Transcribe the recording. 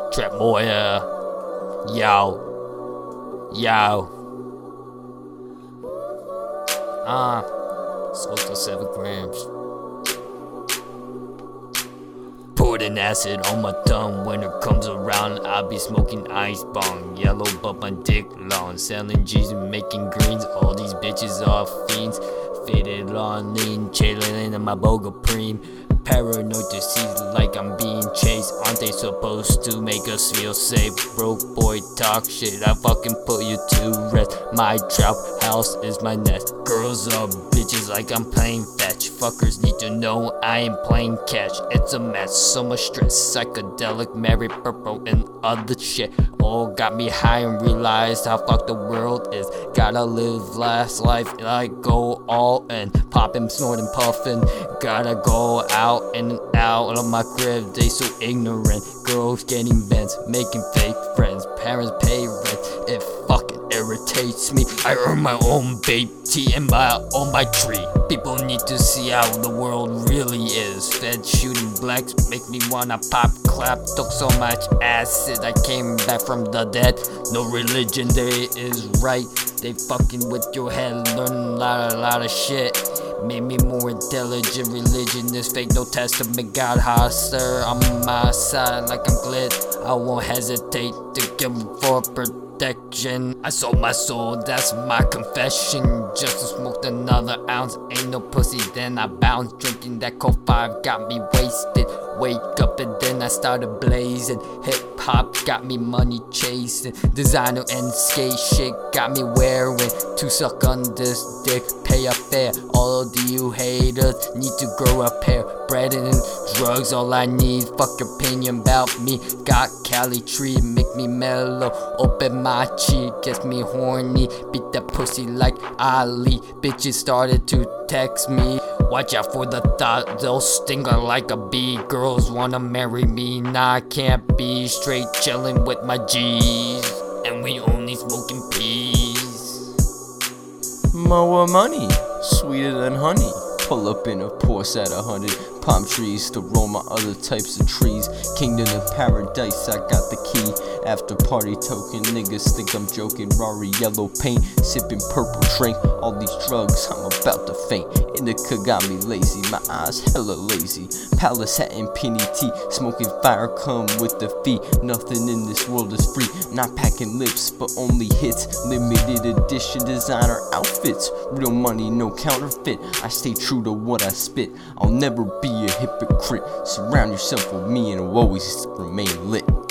Trap Moya. Yo. Smoked the 7 grams. Putting acid on my tongue. When it comes around, I'll be smoking ice bong. Yellow but my dick long. Selling G's and making greens. All these bitches are fiends. Fitted on lean, chillin' in my boga preem. Paranoid disease like I'm being chased. Aren't they supposed to make us feel safe? Broke boy talk shit, I fucking put you to rest. My trap house is my nest. Girls are bitches like I'm playing fetch. Fuckers need to know I ain't playing catch. It's a mess, so much stress. Psychedelic, Mary Purple and other shit all got me high and realized how fucked the world is. Gotta live last life like go all in. Poppin', snorting, puffin'. Gotta go out and out of my crib. They so ignorant. Girls getting bent, making fake friends. Parents pay rent. It fucking irritates me. I earn my own baby tea and on my tree. People need to see how the world really is. Fed shooting blacks make me wanna pop clap. Took so much acid I came back from the dead. No religion there is right. They fucking with your head, learn a lot of shit. Made me more intelligent. Religion is fake, no testament. God hostile on my side like I'm glad. I won't hesitate to give for protection. I sold my soul, that's my confession. Just to smoke another ounce, ain't no pussy, then I bounce. Drinking that Coke 5 got me wasted. Wake up and then I started blazing. Hip hop got me money chasing. Designer and skate shit got me wearing. To suck on this dick, pay a fare. All of you haters need to grow a pair. Bread and drugs, all I need. Fuck your opinion about me. Got Cali tree, make me mellow. Open my cheek, gets me horny. Beat that pussy like Ali. Bitches started to text me. Watch out for the thought, they'll sting like a bee. Girls wanna marry me, nah I can't be. Straight chillin' with my G's, and we only smoking peas. More money, sweeter than honey. Pull up in a Porsche at 100. Palm trees to roll my other types of trees. Kingdom of paradise, I got the key. After party token, niggas think I'm joking. Rari yellow paint, sipping purple drink. All these drugs, I'm about to faint. Indica got me lazy, my eyes hella lazy. Palace hat and penny tea, smoking fire come with the fee. Nothing in this world is free. Not packing lips, but only hits. Limited edition designer outfits. Real money, no counterfeit. I stay true to what I spit. I'll never be a hypocrite. Surround yourself with me and will always remain lit.